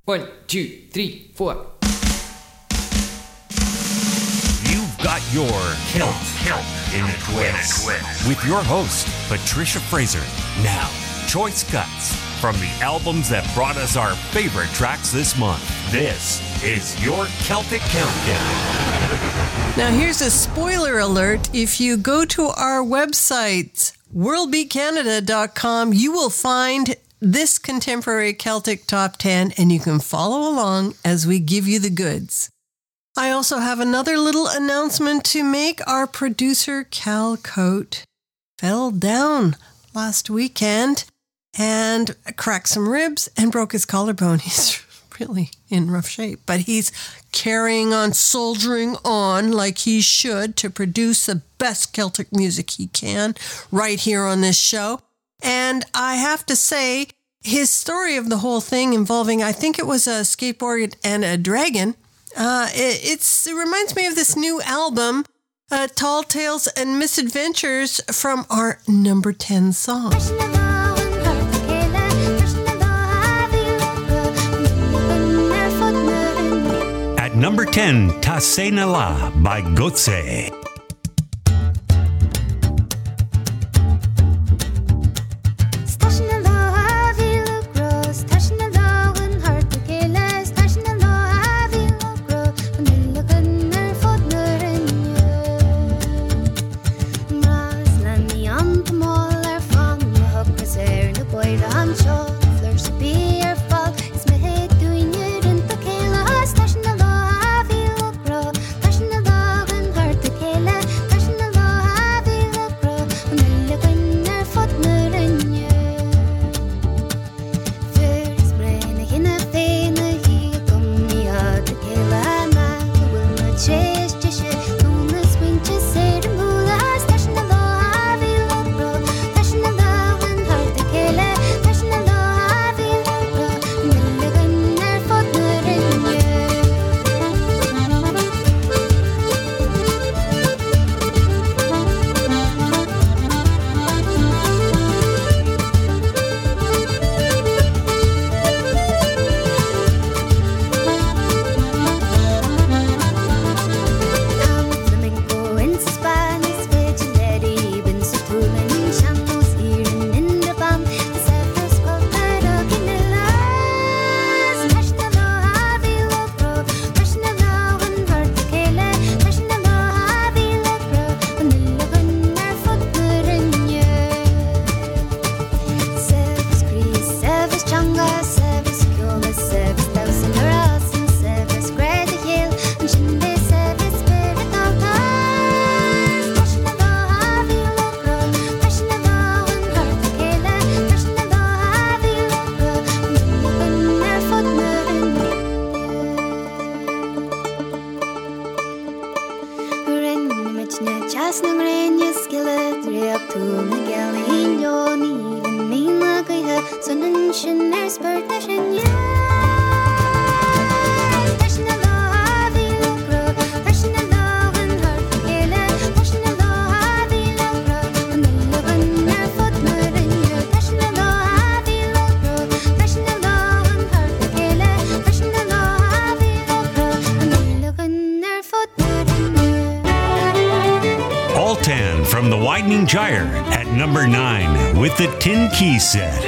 1, 2, 3, 4. You've got your Kilt in a Twist with your host, Patricia Fraser. Now, choice cuts from the albums that brought us our favorite tracks this month. This is your Celtic Countdown. Now, here's a spoiler alert. If you go to our website, worldbeatcanada.com, you will find this contemporary Celtic Top 10, and you can follow along as we give you the goods. I also have another little announcement to make. Our producer, Cal Coate, fell down last weekend and cracked some ribs and broke his collarbone. He's really in rough shape, but he's carrying on, soldiering on like he should to produce the best Celtic music he can right here on this show. And I have to say, his story of the whole thing involving, I think it was a skateboard and a dragon, it reminds me of this new album, Tall Tales and Misadventures, from our number 10 song. At number 10, Tasenala by Gotse. From the Widening Gyre at number 9 with the Tin Key Set.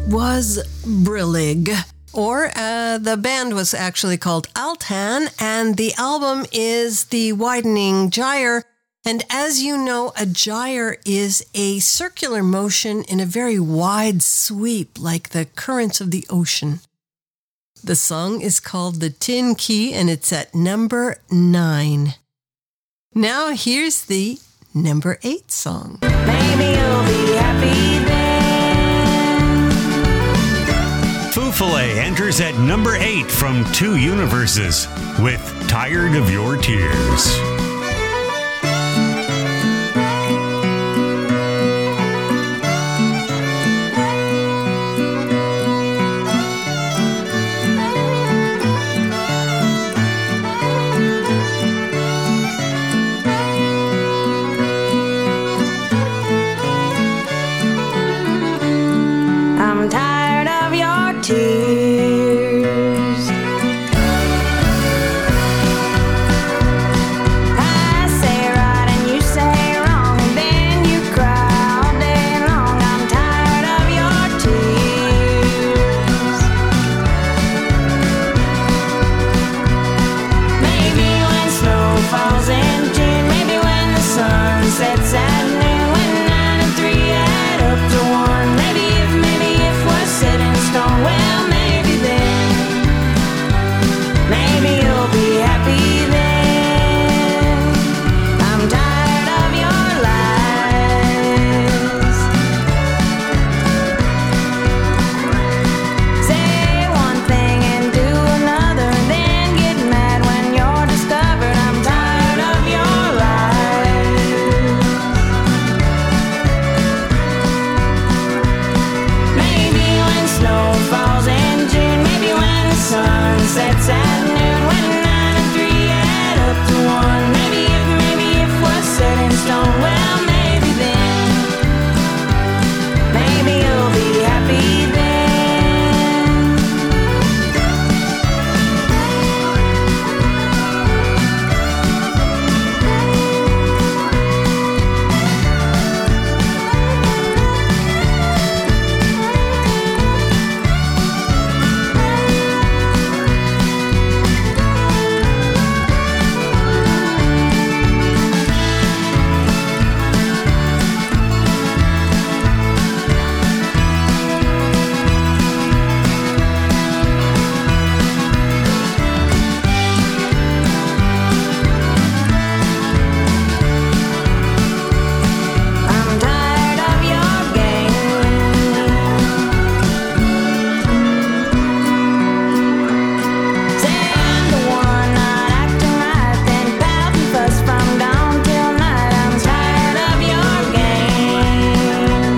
was Brillig. Or the band was actually called Altan, and the album is The Widening Gyre. And as you know, a gyre is a circular motion in a very wide sweep, like the currents of the ocean. The song is called The Tin Key, and it's at number 9. Now here's the number 8 song. Maybe you'll be happy then. Foo-Filet enters at number 8 from Two Universes with Tired of Your Tears. I'm tired of your tears. I say right and you say wrong, and then you cry all day long. I'm tired of your tears. Maybe when snow falls in June, maybe when the sun sets at noon, when 9 and 3 add up to 1, maybe if we're set in stone, well, maybe then, maybe you'll be happy then. I'm tired of your lies. Say one thing and do another, then get mad when you're discovered. I'm tired of your lies. Maybe when snow falls in June, maybe when the sun sets at noon, when 9 and 3 add up to 1, maybe if we're set in stone, well, maybe then, maybe you'll be happy then. I'm tired of your game. Say I'm the one not acting right, then pout and fuss from dawn till night. I'm tired of your game.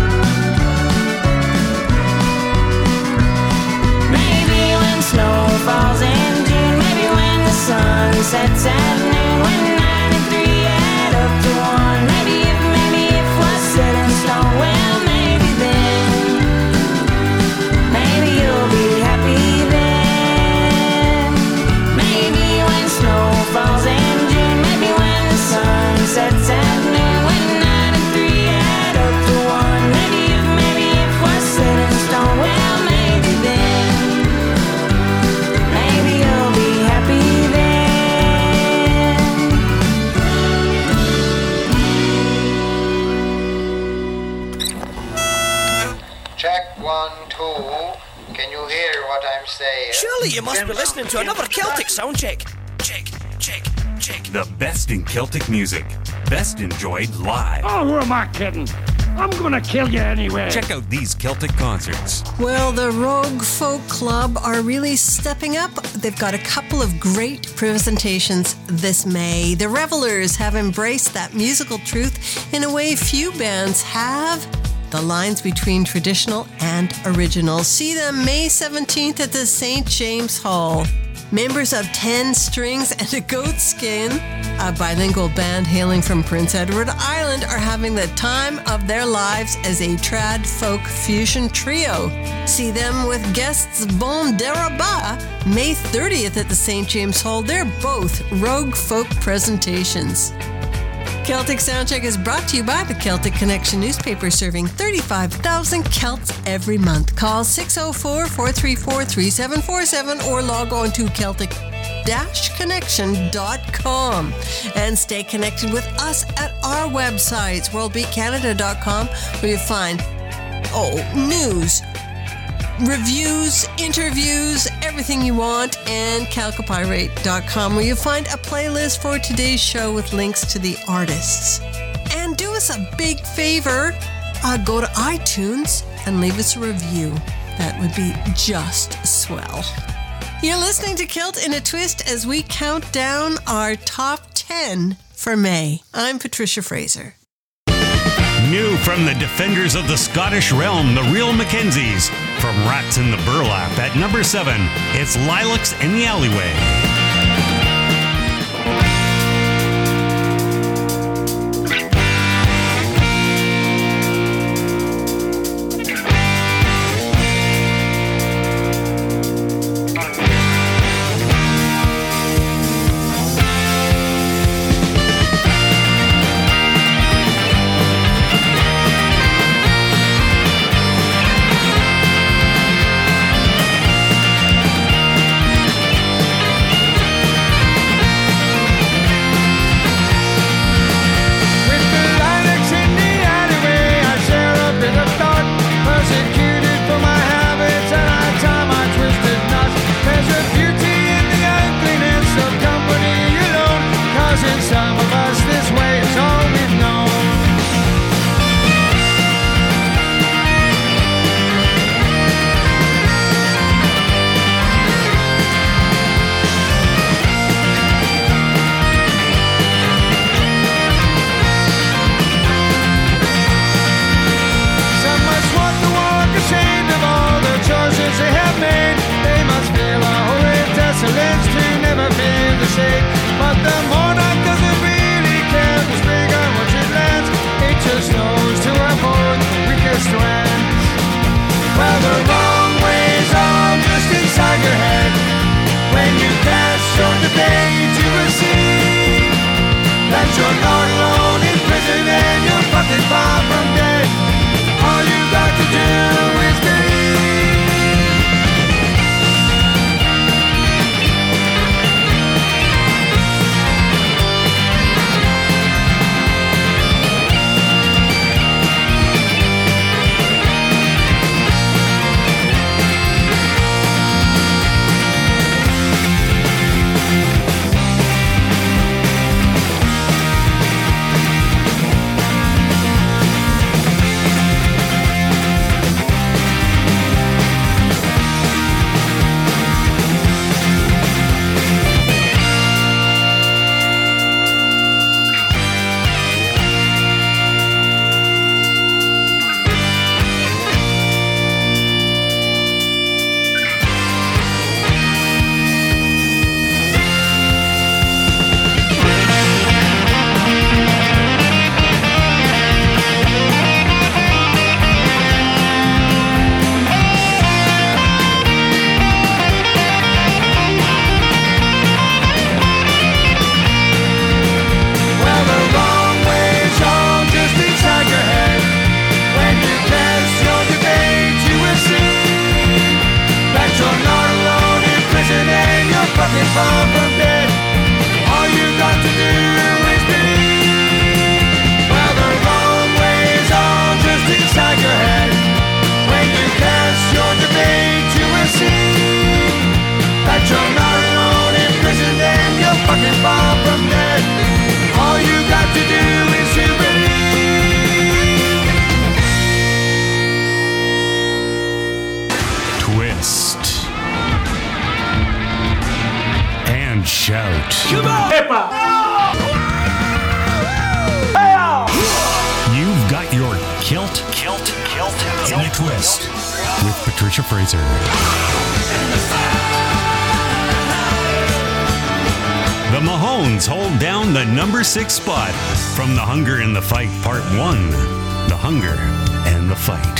Maybe when snow falls in June, maybe when the sun sets at noon, when 9 and 3 add up to 1, maybe if we're set in stone, well, maybe then, maybe you'll be happy then. Maybe when snow falls in June, maybe when the sun sets at noon, when 9 and 3 add up to 1, maybe if we're set in stone, well, maybe then, maybe you'll be happy then. Check 1, 2. Can you hear what I'm saying? Surely you must be listening to another Celtic sound check. Check. The best in Celtic music. Best enjoyed live. Oh, who am I kidding? I'm gonna kill you anyway. Check out these Celtic concerts. Well, the Rogue Folk Club are really stepping up. They've got a couple of great presentations this May. The Revelers have embraced that musical truth in a way few bands have. The lines between traditional and original. See them May 17th at the St. James Hall. Members of 10 Strings and a Goat Skin, a bilingual band hailing from Prince Edward Island, are having the time of their lives as a trad folk fusion trio. See them with guests Bon Deraba May 30th at the St. James Hall. They're both Rogue Folk presentations. Celtic Soundcheck is brought to you by the Celtic Connection newspaper, serving 35,000 Celts every month. Call 604-434-3747 or log on to Celtic-connection.com and stay connected with us at our websites, worldbeatcanada.com, where you find news, reviews, interviews, everything you want, and calcopyrate.com, where you find a playlist for today's show with links to the artists. And do us a big favor, go to iTunes and leave us a review. That would be just swell. You're listening to Kilt in a Twist as we count down our top 10 for May. I'm Patricia Fraser. New from the defenders of the Scottish realm, the Real Mackenzies. From Rats in the Burlap at number 7, it's Lilacs in the Alleyway. The Mahones hold down the number 6 spot from The Hunger and the Fight Part 1. The Hunger and the Fight.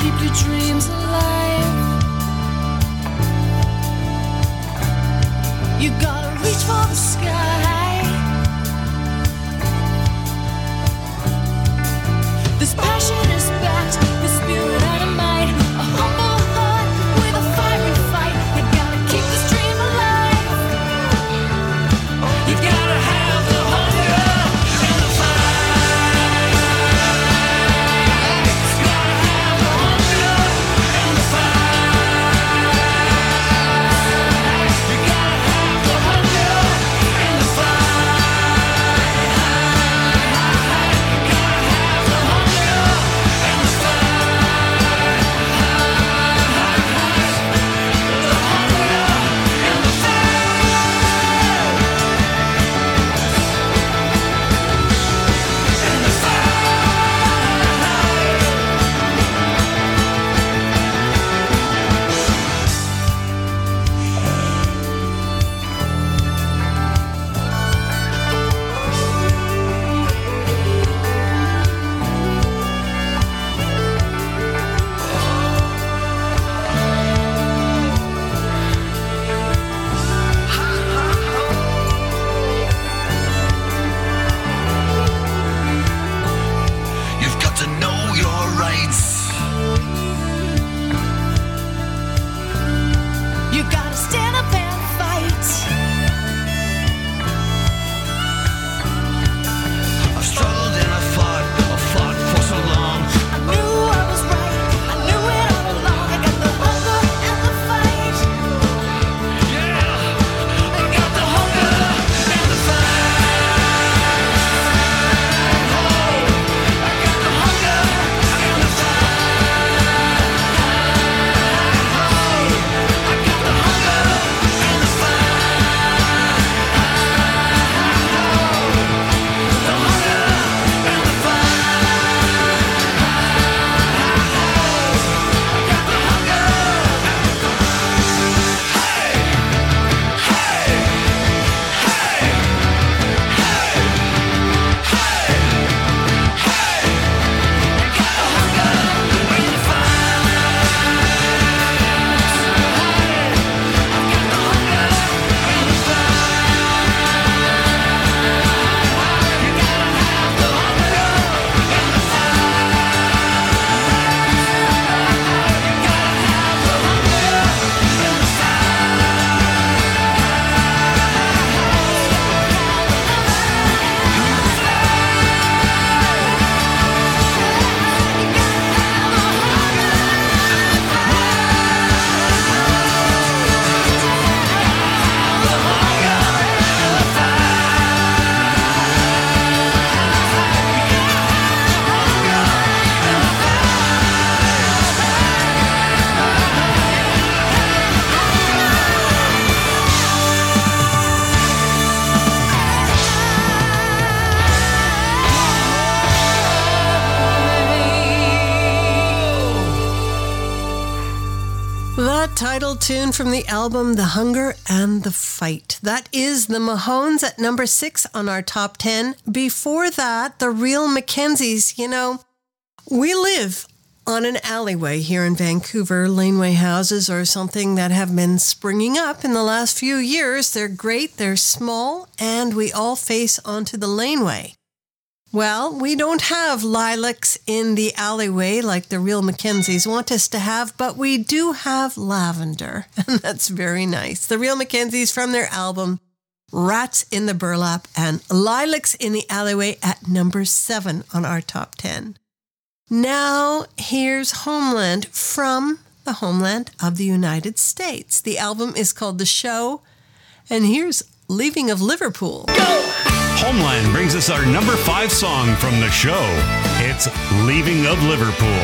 keep your dreams alive. You gotta reach for the sky. This passion is backed, the spirit out of might. A humble heart with a fiery fight. You gotta keep this dream alive. You gotta have the hunger and the fight. You gotta have the hunger and the fight. You gotta have the hunger and the You've got to know your rights. You gotta stand up and fight. I've struggled and I've fought for so long. I knew I was right, I knew it all along. I got the hunger and the fight. Yeah, I got the hunger and the fight. I got the hunger and the fight. I got the hunger and the fight. The hunger and the That title tune from the album The Hunger and the Fight. That is the Mahones at number 6 on our top 10. Before that, the Real Mackenzies. You know, we live on an alleyway here in Vancouver. Laneway houses are something that have been springing up in the last few years. They're great, they're small, and we all face onto the laneway. Well, we don't have lilacs in the alleyway like the Real Mackenzies want us to have, but we do have lavender, and that's very nice. The Real Mackenzies from their album Rats in the Burlap and Lilacs in the Alleyway at number 7 on our top 10. Now, here's Homeland from the homeland of the United States. The album is called The Show, and here's Leaving of Liverpool. Go! Homeland brings us our number 5 song from the show. It's Leaving of Liverpool.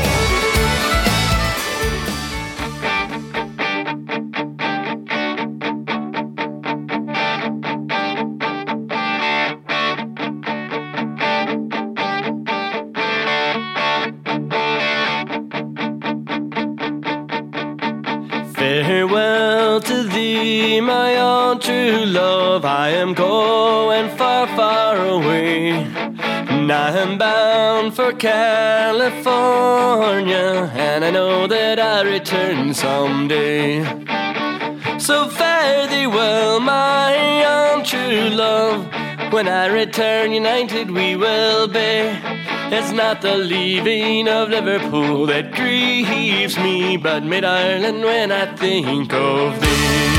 Farewell to thee, my own true love. I am going far, far away. And I am bound for California. California, and I know that I'll return someday. So fare thee well, my untrue love. When I return united we will be. It's not the leaving of Liverpool that grieves me, but mid-Ireland when I think of thee.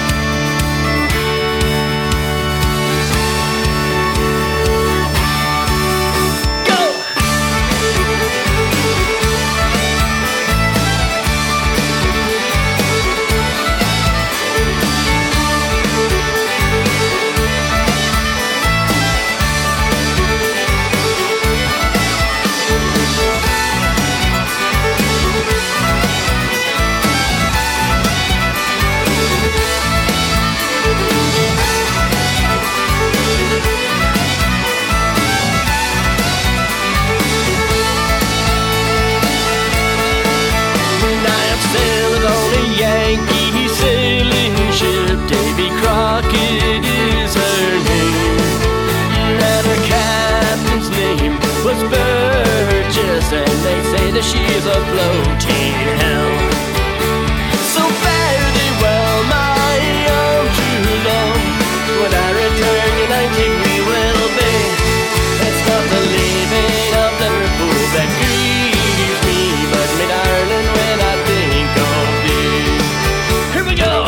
And they say that she's a floating hell. So fare thee well, my own true love. When I return united we will be. It's not the leaving of Liverpool that grieves me, but mid-Ireland when I think of thee. Here we go!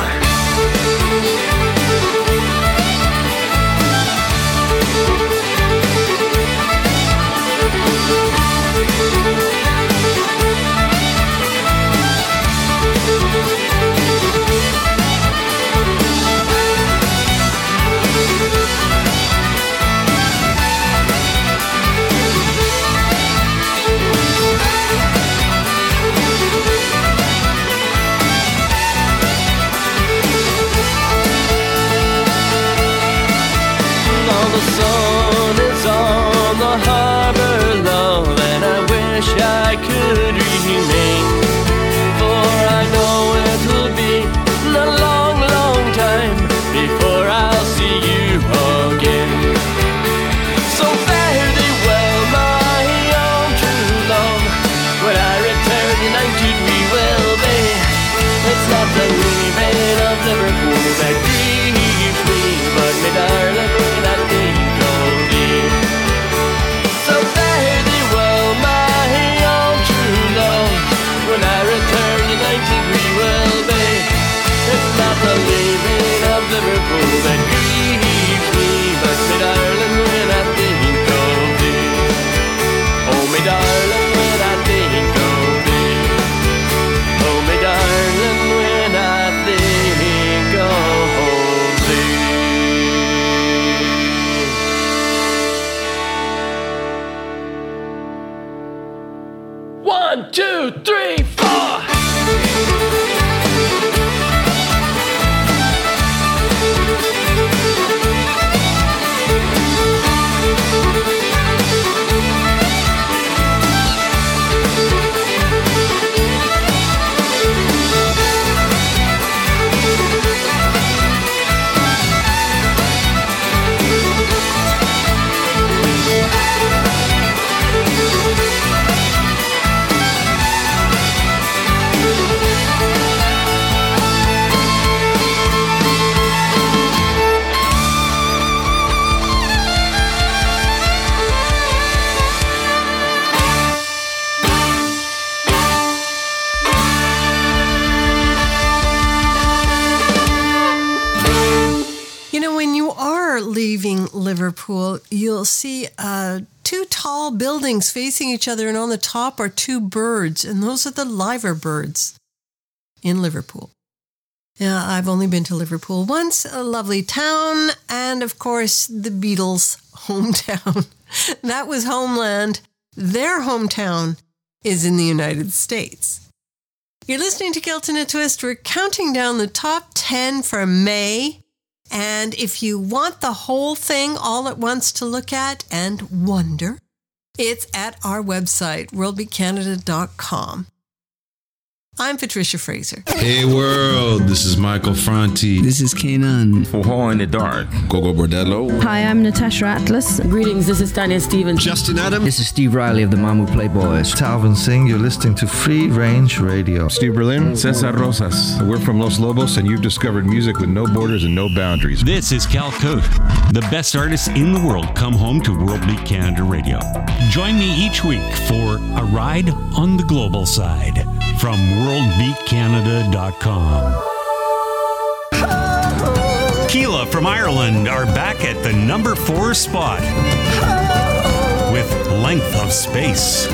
The sun is on the harbor, love, and I wish I could remain. For I know it'll be a long, long time before I'll see you again. So fare thee well, my own true love. When I return united we will be. It's not the leaving of Liverpool that grieves me, but mid-Ireland when I think of thee. So fare thee well, my own true love. When I return united we will be. It's not the leaving of Liverpool that grieves me, but mid-Ireland when I think of thee. Oh, mid-Ireland when I think of thee. Oh, mid-Ireland when I think of thee. 1, 2, 3, 4. Leaving Liverpool, you'll see two tall buildings facing each other, and on the top are two birds, and those are the liver birds in Liverpool. Yeah, I've only been to Liverpool once, a lovely town, and of course the Beatles' hometown. That was homeland. Their hometown is in the United States. You're listening to Kilt in a Twist. We're counting down the top 10 for May. And if you want the whole thing all at once to look at and wonder, it's at our website, worldbeatcanada.com. I'm Patricia Fraser. Hey world, this is Michael Franti. This is Kanan. Four in the Dark. Gogo Bordello. Hi, I'm Natasha Atlas. Greetings, this is Tanya Stevens. Justin Adam. This is Steve Riley of the Mamu Playboys. Talvin Singh, you're listening to Free Range Radio. Steve Berlin. Cesar Rosas. We're from Los Lobos, and you've discovered music with no borders and no boundaries. This is Cal Cote. The best artists in the world come home to World Beat Canada Radio. Join me each week for a ride on the global side from worldbeatcanada.com. Keela from Ireland are back at the number 4 spot with Length of Space.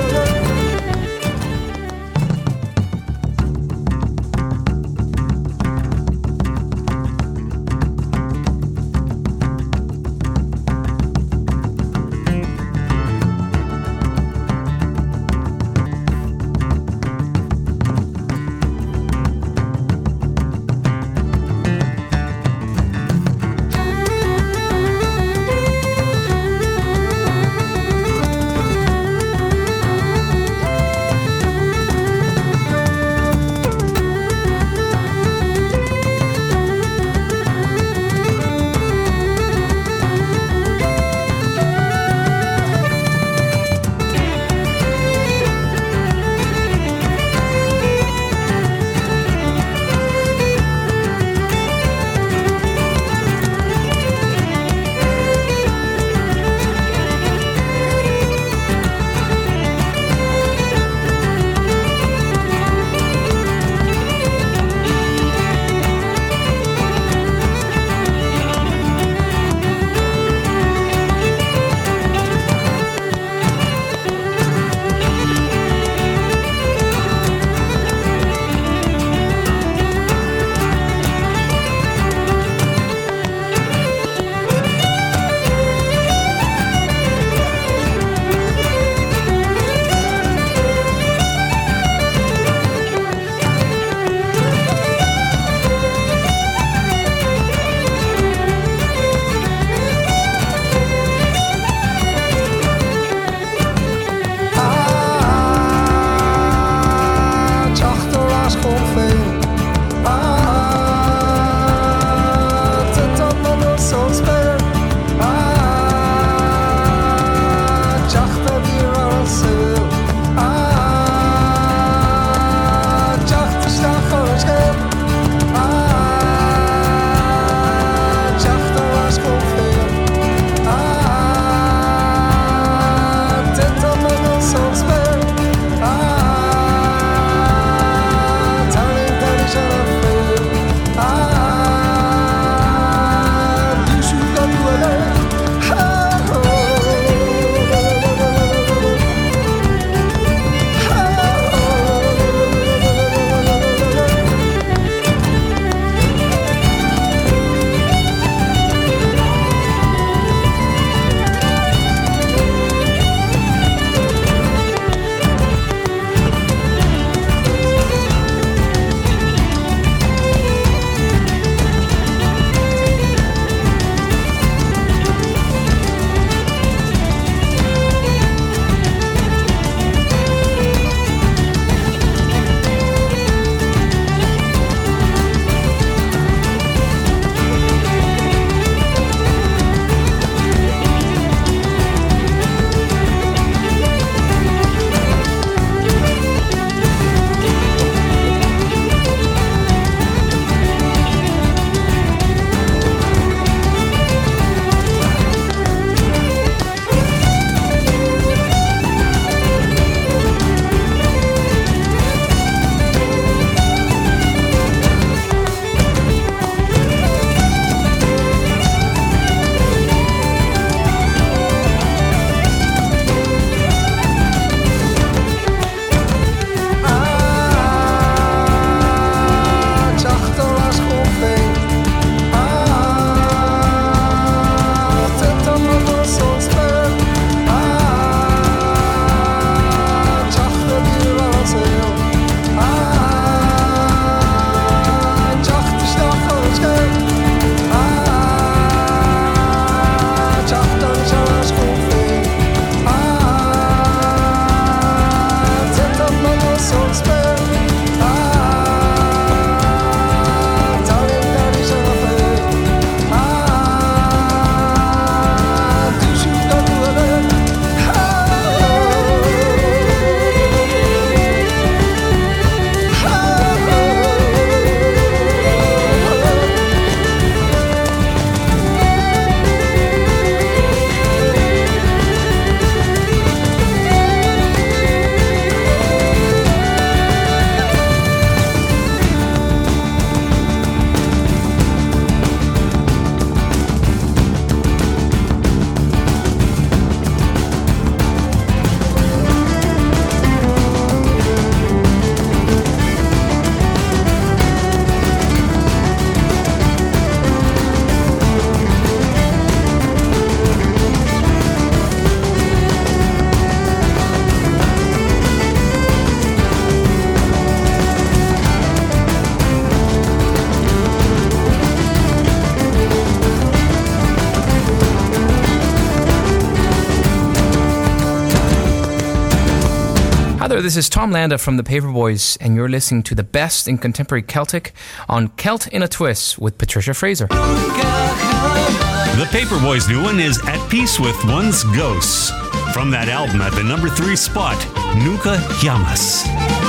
Hello, this is Tom Landa from the Paperboys, and you're listening to the best in contemporary Celtic on Celt in a Twist with Patricia Fraser. The Paperboys' new one is At Peace with One's Ghosts. From that album at the number 3 spot, Nunca Llamas.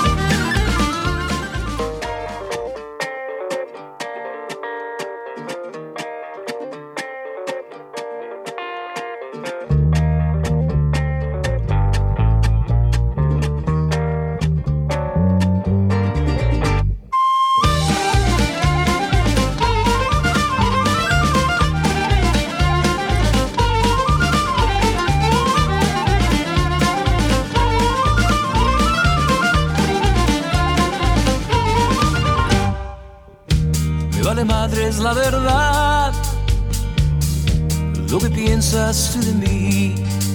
La verdad, lo que piensas tú de mí,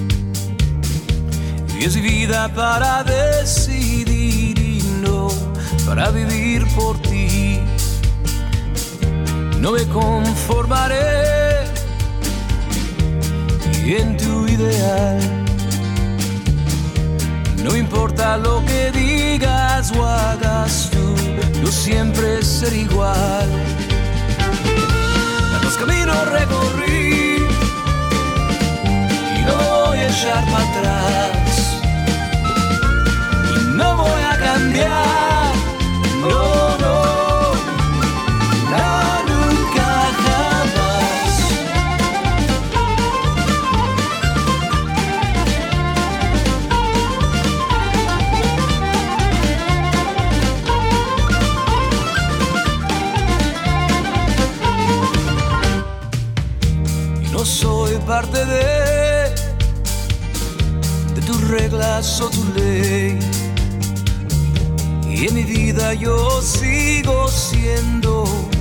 y es vida para decidir y no para vivir por ti. No me conformaré y en tu ideal, no importa lo que digas o hagas tú, yo siempre seré igual. Los caminos recorrí y no voy a echar para atrás y no voy a cambiar, no, no, no, nunca jamás. No soy parte de tus reglas o tu ley, y en mi vida yo sigo siendo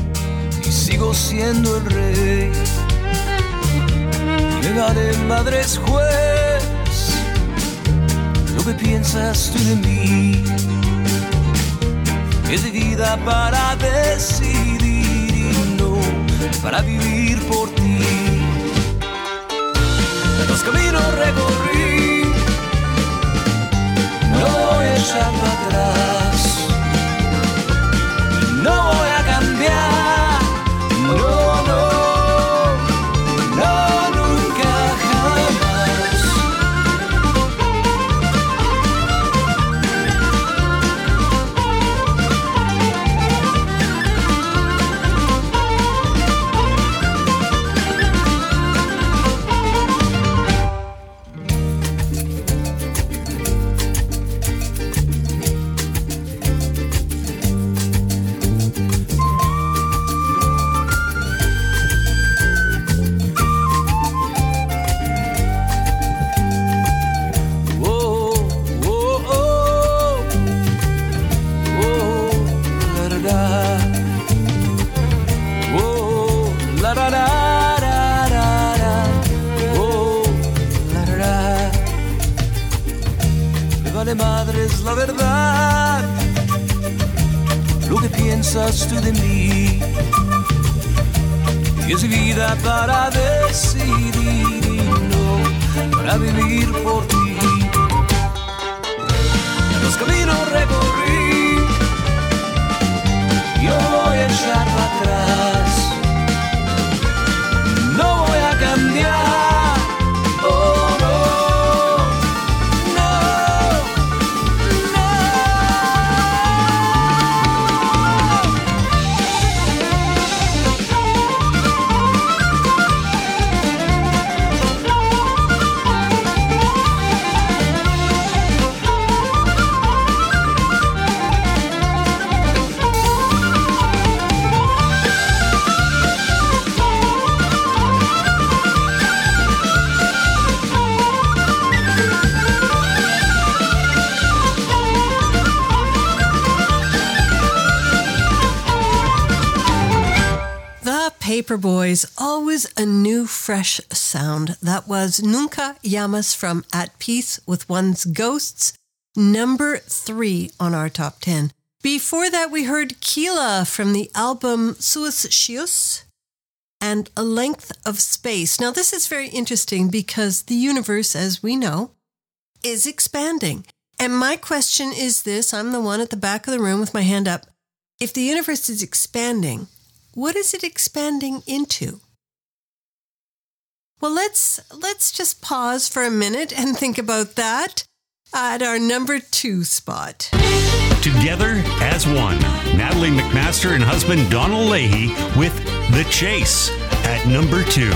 el rey. Y me vale madres juez lo que piensas tú de mí, es de vida para decidir y no para vivir por ti. Los caminos recorrí, no voy a echar para atrás, no voy a cambiar, no, no, no, nunca jamás. Madres, la verdad, lo que piensas tú de mí, y es vida para decidir y no para vivir por ti. Los caminos recorrí, yo voy a echar para atrás, no voy a cambiar, oh no. Paperboys, always a new, fresh sound. That was Nunca Llamas from At Peace with One's Ghosts, number 3 on our top 10. Before that, we heard Kila from the album Suis Chius and A Length of Space. Now, this is very interesting because the universe, as we know, is expanding. And my question is this, I'm the one at the back of the room with my hand up. If the universe is expanding, what is it expanding into? Well, let's just pause for a minute and think about that at our number 2 spot. Together as one, Natalie McMaster and husband Donald Leahy with The Chase at number 2.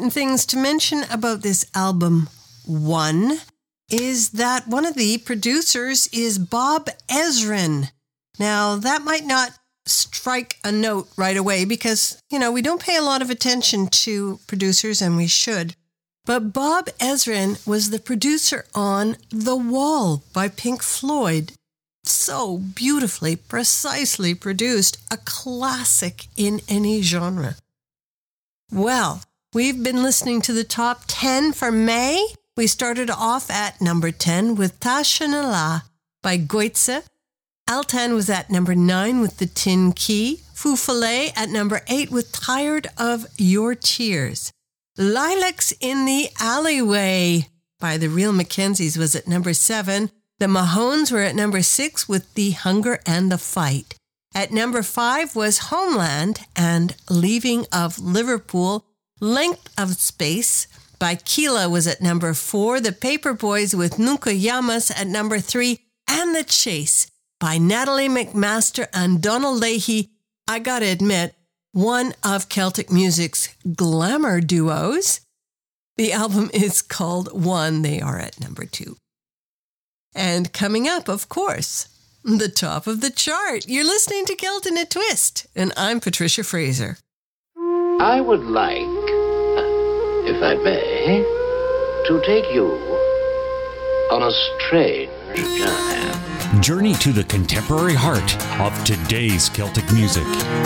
important things to mention about this album. One is that one of the producers is Bob Ezrin. Now, that might not strike a note right away because, we don't pay a lot of attention to producers, and we should. But Bob Ezrin was the producer on The Wall by Pink Floyd. So beautifully, precisely produced, a classic in any genre. Well, we've been listening to the top 10 for May. We started off at number 10 with Tashanala by Goitse. Altan was at number 9 with The Tin Key. Foo Filet at number 8 with Tired of Your Tears. Lilacs in the Alleyway by The Real Mackenzies was at number 7. The Mahones were at number 6 with The Hunger and the Fight. At number 5 was Homeland and Leaving of Liverpool. Length of Space by Keela was at number 4. The Paperboys with Nunca Yamas at number 3. And The Chase by Natalie McMaster and Donald Leahy. I gotta admit, one of Celtic music's glamour duos. The album is called One. They are at number 2. And coming up, of course, the top of the chart. You're listening to Celt in a Twist, and I'm Patricia Fraser. I would like, if I may, to take you on a strange journey. Journey to the contemporary heart of today's Celtic music.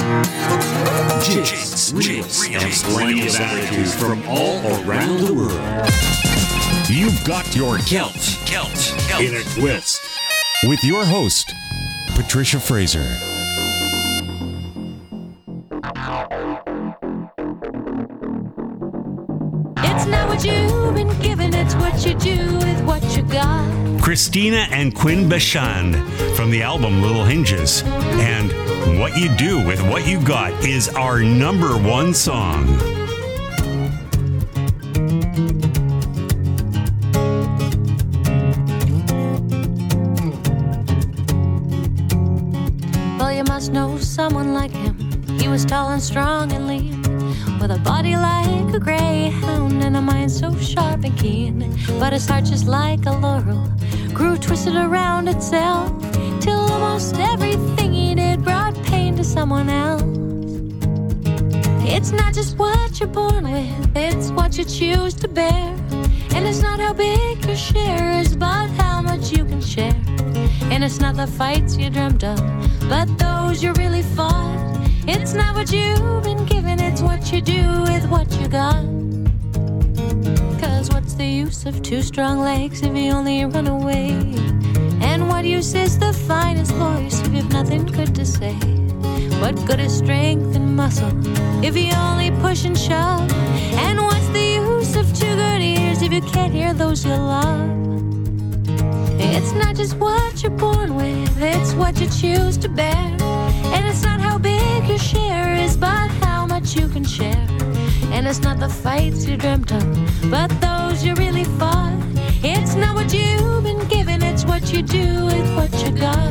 Jigs, and plenty of attitudes from all around the world. You've got your Celt in a Twist. With your host, Patricia Fraser. It's not what you've been given, it's what you do with what you got. Christina and Quinn Bashand from the album Little Hinges. And What You Do With What You Got is our number 1 song. Well, you must know someone like him. He was tall and strong and lean, with a body like a greyhound and a mind so sharp and keen. But his heart, just like a laurel, grew twisted around itself, till almost everything he did brought pain to someone else. It's not just what you're born with, it's what you choose to bear. And it's not how big your share is, but how much you can share. And it's not the fights you dreamt of, but those you really fought. It's not what you've been given, it's what you do with what you got. Cause what's the use of 2 strong legs if you only run away? And what use is the finest voice if you've nothing good to say? What good is strength and muscle if you only push and shove? And what's the use of 2 good ears if you can't hear those you love? It's not just what you're born with, it's what you choose to bear. And it's not how big your share is, but how much you can share. And it's not the fights you dreamt of, but those you really fought. It's not what you've been given, it's what you do with what you got.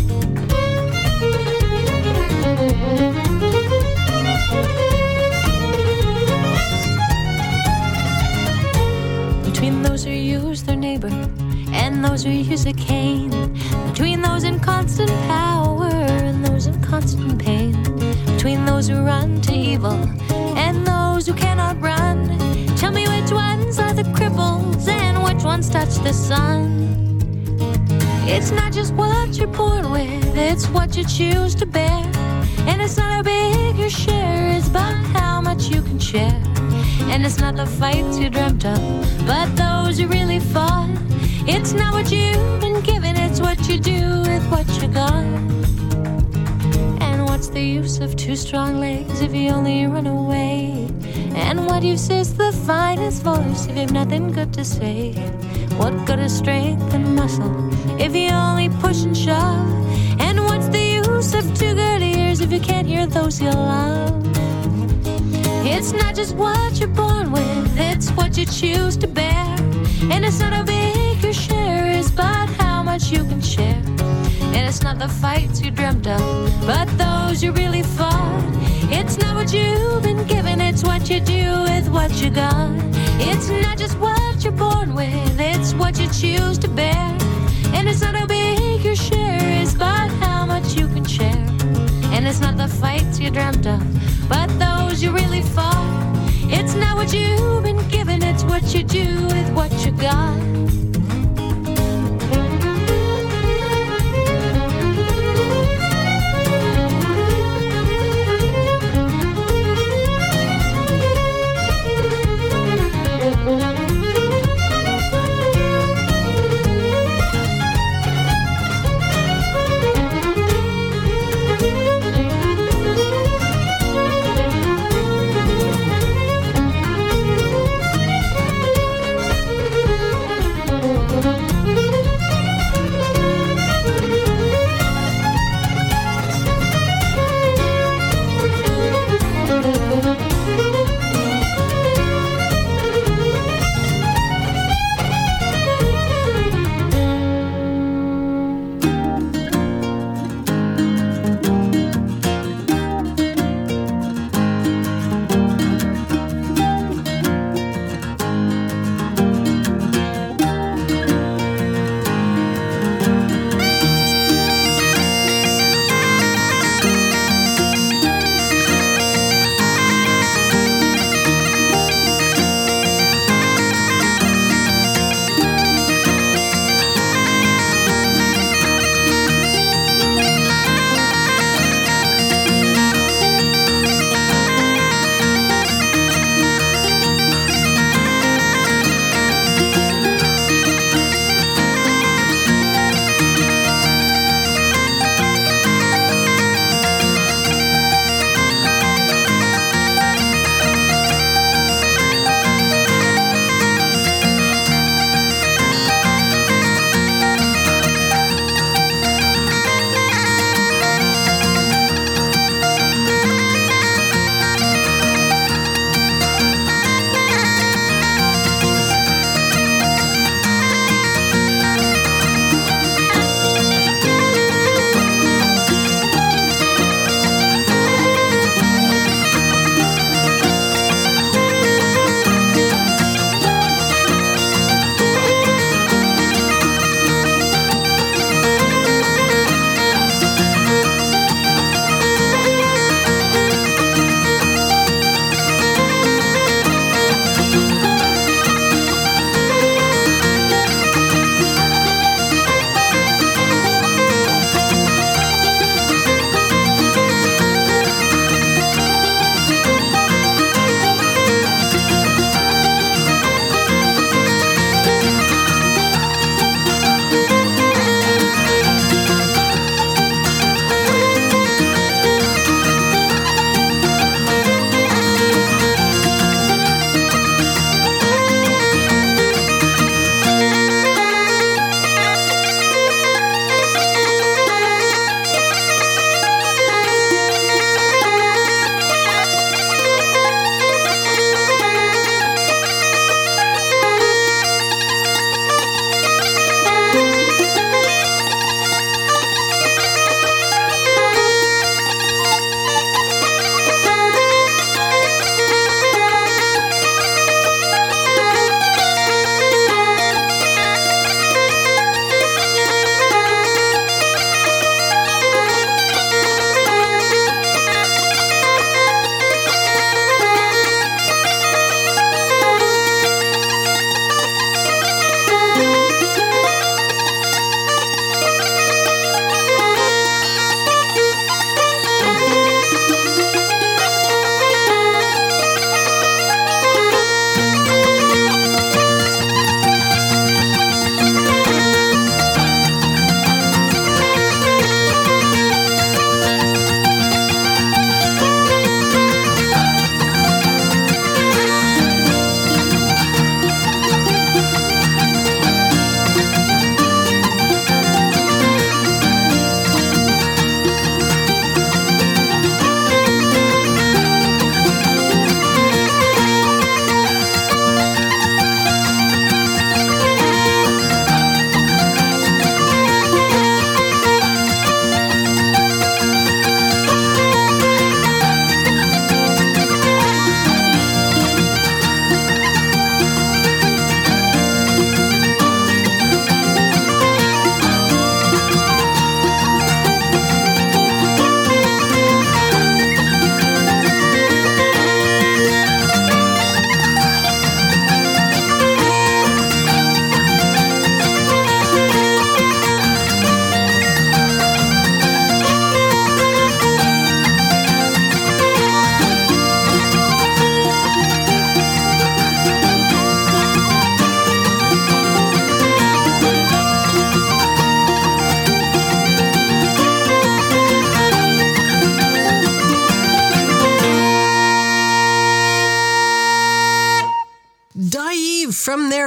Between those who use their neighbor and those who use a cane, between those in constant power and those in constant pain, between those who run to evil and those who cannot run, tell me which ones are the cripples and which ones touch the sun. It's not just what you're born with, it's what you choose to bear. And it's not how big your share is, but how much you can share. And it's not the fights you dreamt of, but those you really fought. It's not what you've been given, it's what you do with what you got. And what's the use of 2 strong legs if you only run away? And what use is the finest voice if you've nothing good to say? What good is strength and muscle if you only push and shove? And what's the use of 2 good ears if you can't hear those you love? It's not just what you're born with, it's what you choose to bear. And it's not how big your share is, but how much you can share. And it's not the fights you dreamt of, but those you really fought. It's not what you've been given, it's what you do with what you got. It's not just what you're born with, it's what you choose to bear. And it's not how big your share is, but how much you can share. And it's not the fights you dreamt of, but those you really fought. It's not what you've been given, it's what you do with what you got.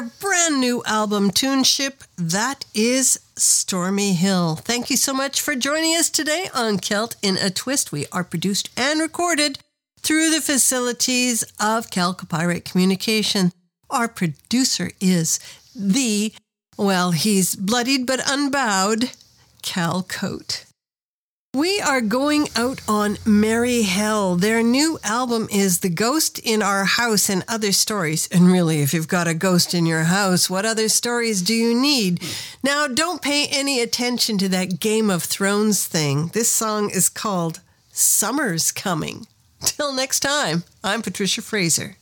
brand new album, Tuneship. That is Stormy Hill. Thank you so much for joining us today on Celt in a Twist. We are produced and recorded through the facilities of Calcopyrite Communication. Our producer is he's bloodied but unbowed, Cal Coate. We are going out on Merry Hell. Their new album is The Ghost in Our House and Other Stories. And really, if you've got a ghost in your house, what other stories do you need? Now, don't pay any attention to that Game of Thrones thing. This song is called Summer's Coming. Till next time, I'm Patricia Fraser.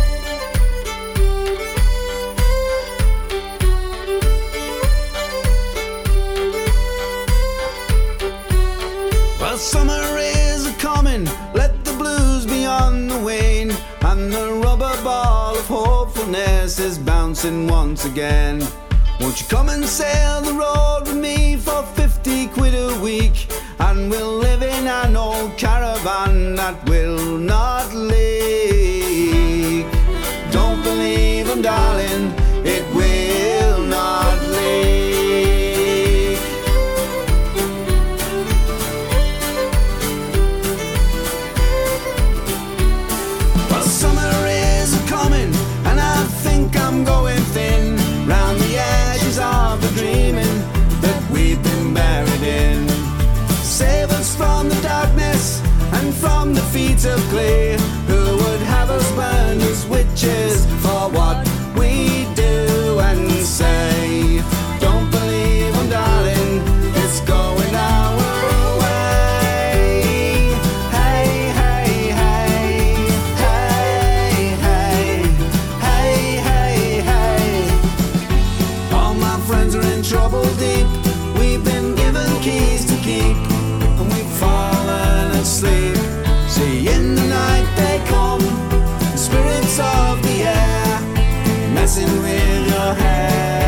Well, summer is a-coming, let the blues be on the wane, and the rubber ball of hopefulness is bouncing once again. Won't you come and sail the road with me for 50 quid a week, and we'll live in an old caravan that will not leak. Don't believe 'em, darling, it will not leak. I'm going thin round the edges of the dreaming that we've been buried in. Save us from the darkness and from the feet of clay, who would have us burn as witches for what we do and say. Don't believe 'em, darling, it's going our way. Hey, hey, hey, hey, hey, hey, hey, hey. All my friends are in trouble deep. We've been given keys to keep, and we've fallen asleep. See, in the night they come, the spirits of the air, messing with your hair.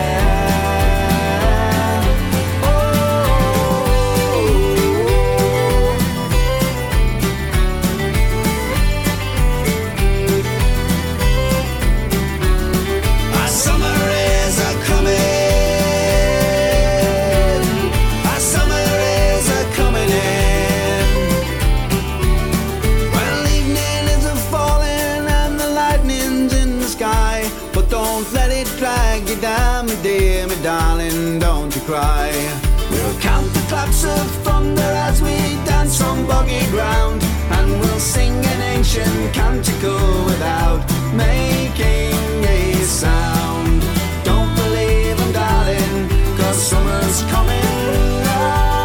Drag you down, me dear, me darling, don't you cry. We'll count the claps of thunder as we dance on boggy ground, and we'll sing an ancient canticle without making a sound. Don't believe 'em, darling, 'cause summer's coming round.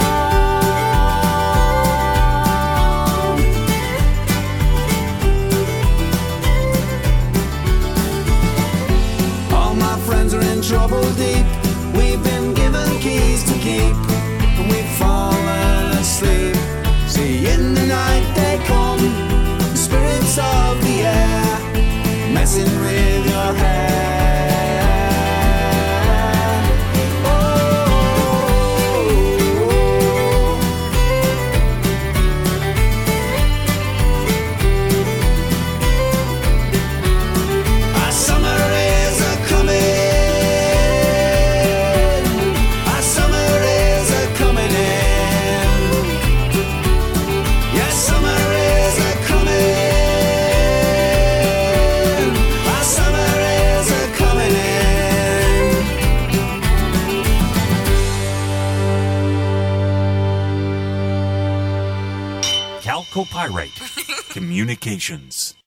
Friends are in trouble deep. We've been given keys to keep, and we've fallen asleep. See, in the night they come, the spirits of the air, messing with your hair. Calcopyrite Communications.